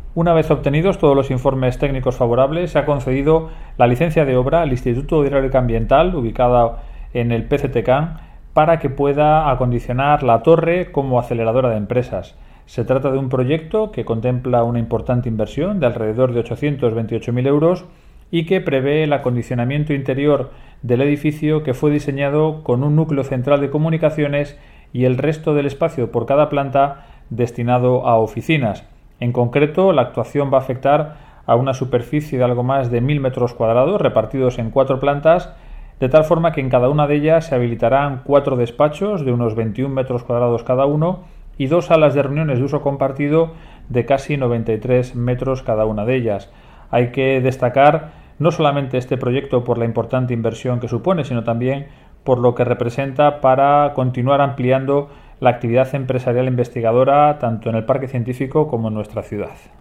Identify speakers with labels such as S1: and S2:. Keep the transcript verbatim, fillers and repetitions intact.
S1: Una vez obtenidos todos los informes técnicos favorables, se ha concedido la licencia de obra al Instituto de Hidráulica Ambiental, ubicado en el P C T C A N, para que pueda acondicionar la torre como aceleradora de empresas. Se trata de un proyecto que contempla una importante inversión de alrededor de ochocientos veintiocho mil euros y que prevé el acondicionamiento interior del edificio, que fue diseñado con un núcleo central de comunicaciones y el resto del espacio por cada planta destinado a oficinas. En concreto, la actuación va a afectar a una superficie de algo más de mil metros cuadrados repartidos en cuatro plantas, de tal forma que en cada una de ellas se habilitarán cuatro despachos de unos veintiún metros cuadrados cada uno y dos salas de reuniones de uso compartido de casi noventa y tres metros cada una de ellas. Hay que destacar no solamente este proyecto por la importante inversión que supone, sino también por lo que representa para continuar ampliando la actividad empresarial investigadora tanto en el parque científico como en nuestra ciudad.